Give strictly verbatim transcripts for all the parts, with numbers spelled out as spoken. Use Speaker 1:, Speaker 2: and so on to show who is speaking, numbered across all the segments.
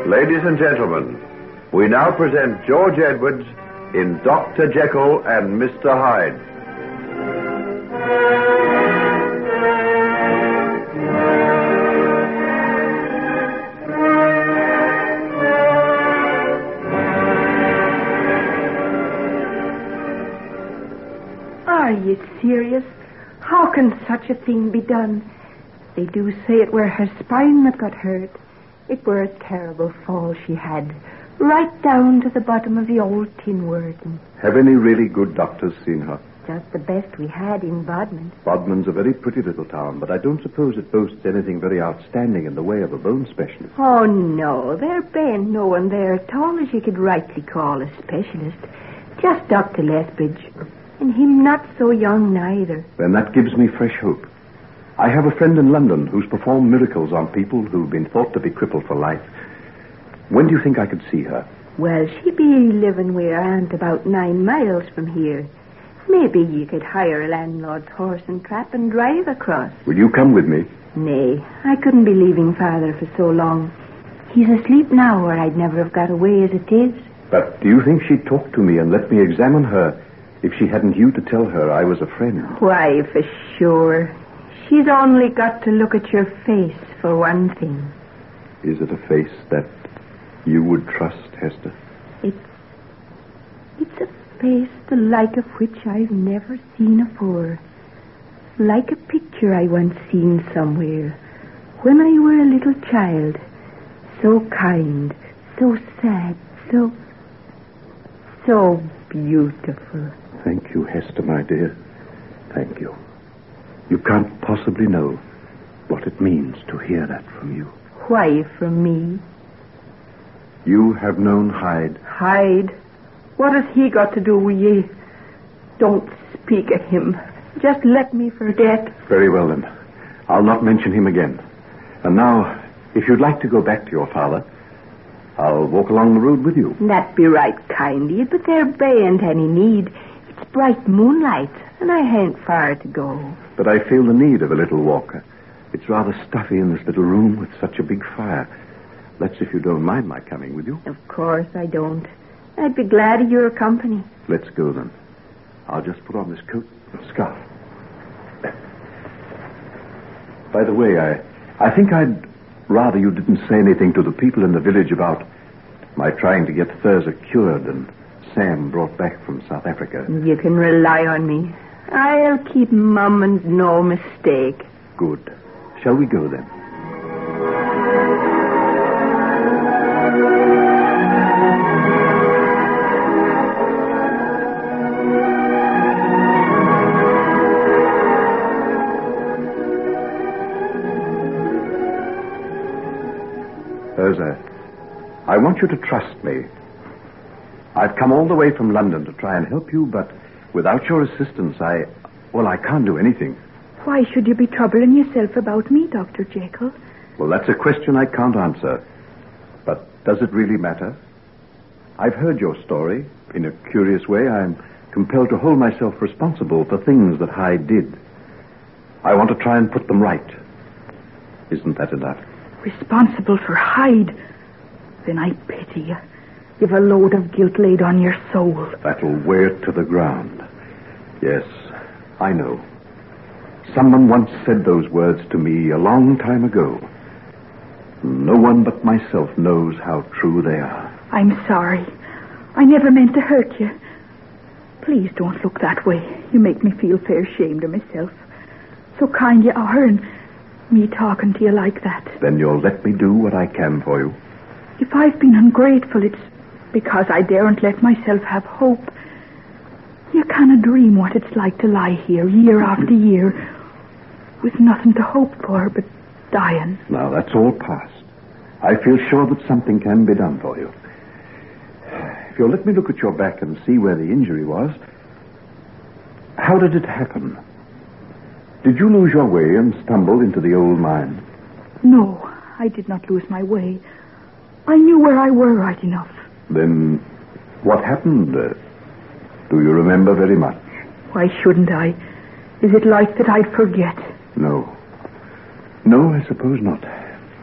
Speaker 1: Ladies and gentlemen, we now present George Edwards in Doctor Jekyll and Mister Hyde.
Speaker 2: Are you serious? How can such a thing be done? They do say it were her spine that got hurt. It were a terrible fall she had, right down to the bottom of the old tin working.
Speaker 3: Have any really good doctors seen her?
Speaker 2: Just the best we had in Bodmin.
Speaker 3: Bodmin's a very pretty little town, but I don't suppose it boasts anything very outstanding in the way of a bone specialist.
Speaker 2: Oh, no. There ain't no one there at all as you could rightly call a specialist. Just Doctor Lethbridge. And him not so young neither.
Speaker 3: Then that gives me fresh hope. I have a friend in London who's performed miracles on people who've been thought to be crippled for life. When do you think I could see her?
Speaker 2: Well, she be living with her aunt about nine miles from here. Maybe you could hire a landlord's horse and trap and drive across.
Speaker 3: Will you come with me?
Speaker 2: Nay, I couldn't be leaving Father for so long. He's asleep now, or I'd never have got away as it is.
Speaker 3: But do you think she'd talk to me and let me examine her if she hadn't you to tell her I was a friend?
Speaker 2: Why, for sure. She's only got to look at your face, for one thing.
Speaker 3: Is it a face that you would trust, Hester?
Speaker 2: It, it's a face the like of which I've never seen afore. Like a picture I once seen somewhere, when I were a little child. So kind, so sad, so... so beautiful.
Speaker 3: Thank you, Hester, my dear. Thank you. You can't possibly know what it means to hear that from you.
Speaker 2: Why from me?
Speaker 3: You have known Hyde.
Speaker 2: Hyde? What has he got to do with ye? Don't speak of him. Just let me forget.
Speaker 3: Very well, then. I'll not mention him again. And now, if you'd like to go back to your father, I'll walk along the road with you.
Speaker 2: That be right kind of you, but there bain't any need. It's bright moonlight, and I hain't far to go.
Speaker 3: But I feel the need of a little walk. It's rather stuffy in this little room with such a big fire. Let's, if you don't mind my coming with you.
Speaker 2: Of course I don't. I'd be glad of your company.
Speaker 3: Let's go, then. I'll just put on this coat and scarf. By the way, I, I think I'd rather you didn't say anything to the people in the village about my trying to get Thurza cured and Sam brought back from South Africa.
Speaker 2: You can rely on me. I'll keep mum and no mistake.
Speaker 3: Good. Shall we go, then? Thurza, I want you to trust me. I've come all the way from London to try and help you, but without your assistance, I... well, I can't do anything.
Speaker 2: Why should you be troubling yourself about me, Doctor Jekyll?
Speaker 3: Well, that's a question I can't answer. But does it really matter? I've heard your story. In a curious way, I'm compelled to hold myself responsible for things that Hyde did. I want to try and put them right. Isn't that enough?
Speaker 2: Responsible for Hyde? Then I pity you. You've a load of guilt laid on your soul.
Speaker 3: That'll wear it to the ground. Yes, I know. Someone once said those words to me a long time ago. No one but myself knows how true they are.
Speaker 2: I'm sorry. I never meant to hurt you. Please don't look that way. You make me feel fair ashamed of myself. So kind you are, and me talking to you like that.
Speaker 3: Then you'll let me do what I can for you.
Speaker 2: If I've been ungrateful, it's because I daren't let myself have hope. You can't dream what it's like to lie here year after year with nothing to hope for but dying.
Speaker 3: Now, that's all past. I feel sure that something can be done for you. If you'll let me look at your back and see where the injury was. How did it happen? Did you lose your way and stumble into the old mine?
Speaker 2: No, I did not lose my way. I knew where I were right enough.
Speaker 3: Then what happened? Uh, do you remember very much?
Speaker 2: Why shouldn't I? Is it like that I'd forget?
Speaker 3: No. No, I suppose not.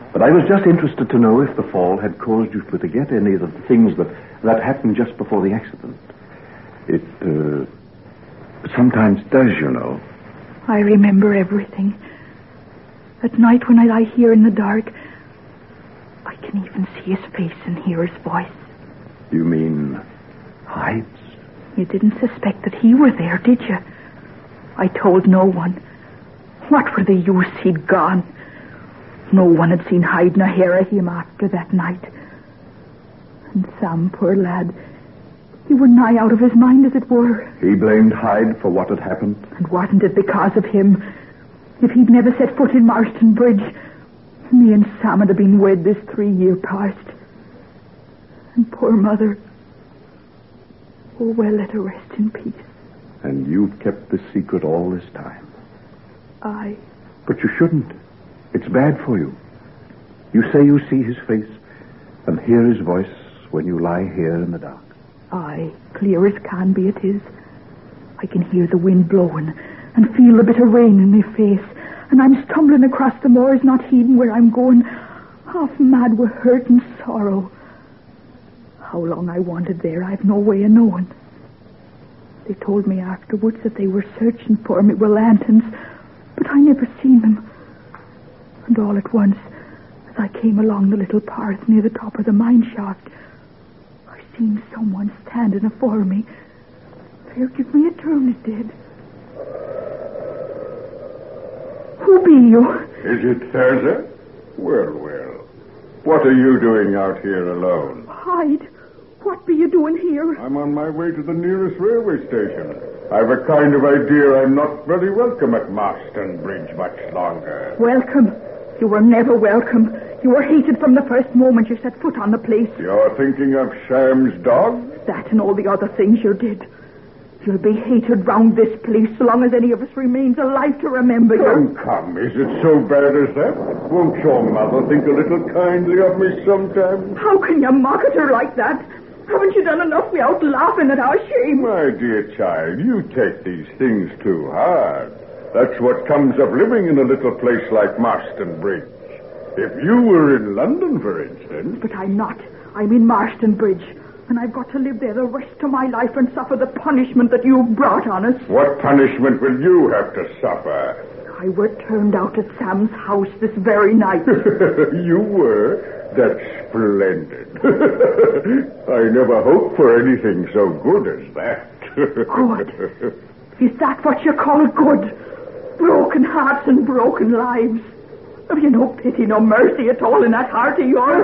Speaker 3: But I was just interested to know if the fall had caused you to forget any of the things that, that happened just before the accident. It uh, sometimes does, you know.
Speaker 2: I remember everything. At night when I lie here in the dark, I can even see his face and hear his voice.
Speaker 3: You mean Hyde's?
Speaker 2: You didn't suspect that he were there, did you? I told no one. What were the use? He'd gone. No one had seen Hyde nor hear of him after that night. And Sam, poor lad, he were nigh out of his mind, as it were.
Speaker 3: He blamed Hyde for what had happened?
Speaker 2: And wasn't it because of him? If he'd never set foot in Marston Bridge, me and Sam would have been wed this three year past. And poor mother, oh, well, let her rest in peace.
Speaker 3: And you've kept this secret all this time?
Speaker 2: I...
Speaker 3: But you shouldn't. It's bad for you. You say you see his face and hear his voice when you lie here in the dark.
Speaker 2: Aye, clear as can be it is. I can hear the wind blowing and feel the bit of rain in my face, and I'm stumbling across the moors, not heeding where I'm going, half mad with hurt and sorrow. How long I wandered there, I've no way of knowing. They told me afterwards that they were searching for me with lanterns, but I never seen them. And all at once, as I came along the little path near the top of the mine shaft, I seen someone standing afore me. There, give me a turn, it did. Who be you?
Speaker 4: Is it Thirza? Well, well. What are you doing out here alone?
Speaker 2: Hyde, what be you doing here?
Speaker 4: I'm on my way to the nearest railway station. I've a kind of idea I'm not very welcome at Marston Bridge much longer.
Speaker 2: Welcome? You were never welcome. You were hated from the first moment you set foot on the place.
Speaker 4: You're thinking of Sam's dog?
Speaker 2: That and all the other things you did. You'll be hated round this place so long as any of us remains alive to remember you.
Speaker 4: Come, come, is it so bad as that? Won't your mother think a little kindly of me sometime?
Speaker 2: How can you mock at her like that? Haven't you done enough without laughing at our shame?
Speaker 4: My dear child, you take these things too hard. That's what comes of living in a little place like Marston Bridge. If you were in London, for instance...
Speaker 2: But I'm not. I'm in Marston Bridge. And I've got to live there the rest of my life and suffer the punishment that you've brought on us.
Speaker 4: What punishment will you have to suffer?
Speaker 2: I were turned out at Sam's house this very night.
Speaker 4: You were? That's splendid. I never hoped for anything so good as that.
Speaker 2: Good? Is that what you call good? Broken hearts and broken lives. Have you no pity, no mercy at all in that heart of yours?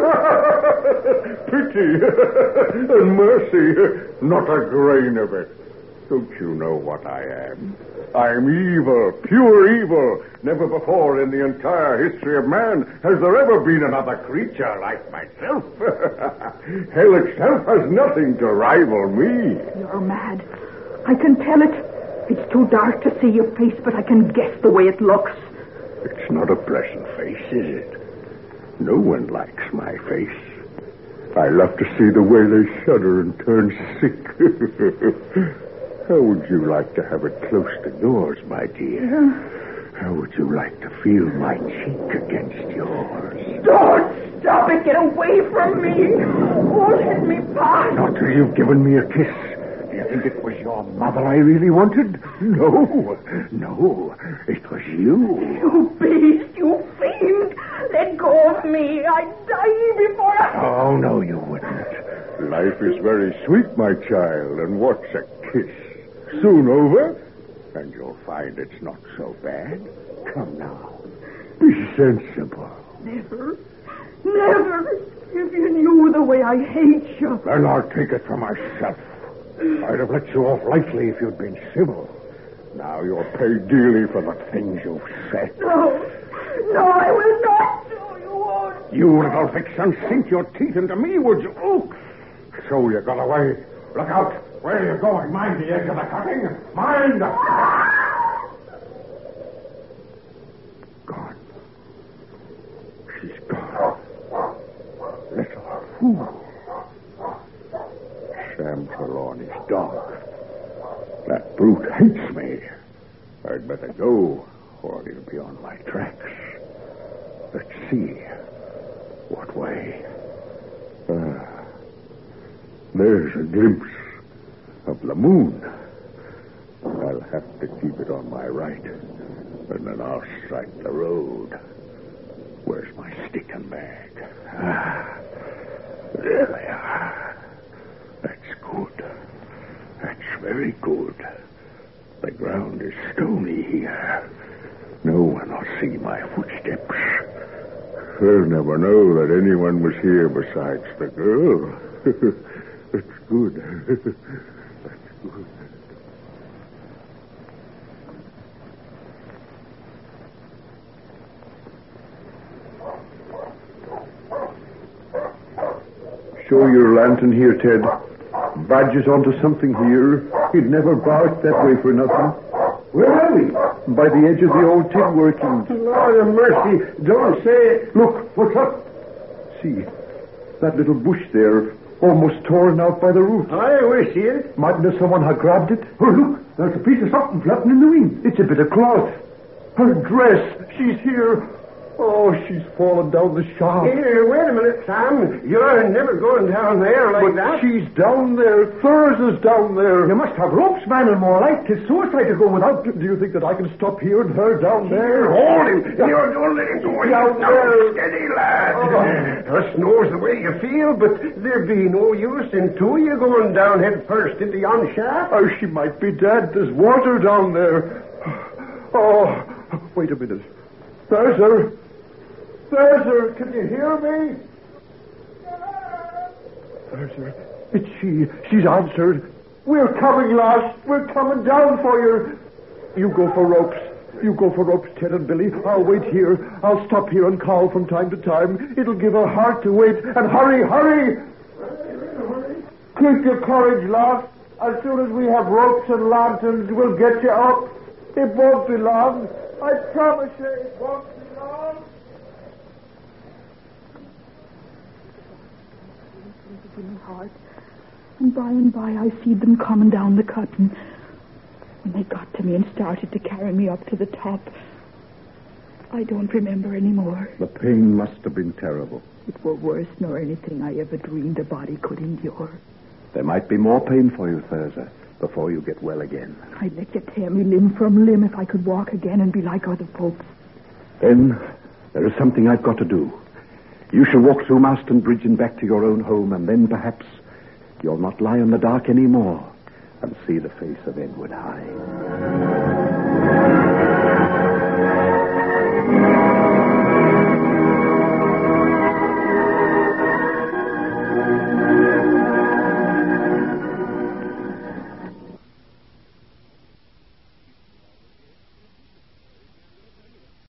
Speaker 4: Pity and mercy, not a grain of it. Don't you know what I am? I'm evil, pure evil. Never before in the entire history of man has there ever been another creature like myself. Hell itself has nothing to rival me.
Speaker 2: You're mad. I can tell it. It's too dark to see your face, but I can guess the way it looks.
Speaker 4: It's not a pleasant face, is it? No one likes my face. I love to see the way they shudder and turn sick. How would you like to have it close to yours, my dear? How would you like to feel my cheek against yours?
Speaker 2: Don't stop it. Get away from me. Oh, let me pass.
Speaker 4: Not till you've given me a kiss. Do you think it was your mother I really wanted? No. No. It was you.
Speaker 2: You beast. You fiend. Let go of me. I'd die before I...
Speaker 4: Oh, no, you wouldn't. Life is very sweet, my child, and what's a kiss? Soon over, and you'll find it's not so bad. Come now. Be sensible.
Speaker 2: Never. Never. If you knew the way I hate you.
Speaker 4: Then I'll take it for myself. I'd have let you off lightly if you'd been civil. Now you'll pay dearly for the things you've said.
Speaker 2: No. No, I will not. No, you won't.
Speaker 4: You little vixen, sink your teeth into me, would you? Oh, so you got away. Look out. Where are you going? Mind the edge of the cutting. Mind. Gone. She's gone. Little fool. Sam Trelawney's dog. That brute hates me. I'd better go, or he'll be on my tracks. Let's see. way. Ah, there's a glimpse of the moon. I'll have to keep it on my right, and then I'll strike the road. Where's my stick and bag? Ah, there they are. That's good. That's very good. The ground is stony here. No one will see my footsteps. They'll never know that anyone was here besides the girl. That's good. That's good.
Speaker 3: Show your lantern here, Ted. Badger's onto something here. He'd never barked that way for nothing.
Speaker 4: Where are we?
Speaker 3: By the edge of the old tin working.
Speaker 4: Lord of mercy, don't say it.
Speaker 3: Look, what's up? See, that little bush there, almost torn out by the roots.
Speaker 4: I we see it.
Speaker 3: Mightn't have someone have grabbed it? Oh, look, there's a piece of something flapping in the wind. It's a bit of cloth. Her dress, she's here. Oh, she's fallen down the shaft.
Speaker 4: Here, wait a minute, Sam. You're never going down there like
Speaker 3: but
Speaker 4: that.
Speaker 3: She's down there. Thurs's down there. You must have ropes, man, and more like. It's suicide to go without. Do you think that I can stop here and her down there?
Speaker 4: Hold him. You're don't let him go.
Speaker 3: Down
Speaker 4: no,
Speaker 3: there.
Speaker 4: steady, lad. Oh. Us knows the way you feel, but there be no use in two of you going down head first into yon shaft.
Speaker 3: Oh, she might be dead. There's water down there. Oh, wait a minute. There's her. There's her. Can you hear me? There's her. It's she. She's answered. We're coming, lass. We're coming down for you. You go for ropes. You go for ropes, Ted and Billy. I'll wait here. I'll stop here and call from time to time. It'll give her heart to wait. And hurry, hurry! Keep your courage, lass. As soon as we have ropes and lanterns, we'll get you up. It won't be long. I promise you it won't be long.
Speaker 2: In my heart. And by and by I see them coming down the cutting. When they got to me and started to carry me up to the top, I don't remember anymore.
Speaker 3: The pain must have been terrible.
Speaker 2: It were worse nor anything I ever dreamed a body could endure.
Speaker 3: There might be more pain for you, Thurza, before you get well again.
Speaker 2: I'd let you tear me limb from limb if I could walk again and be like other folks.
Speaker 3: Then there is something I've got to do. You shall walk through Marston Bridge and back to your own home, and then perhaps you'll not lie in the dark anymore and see the face of Edward High.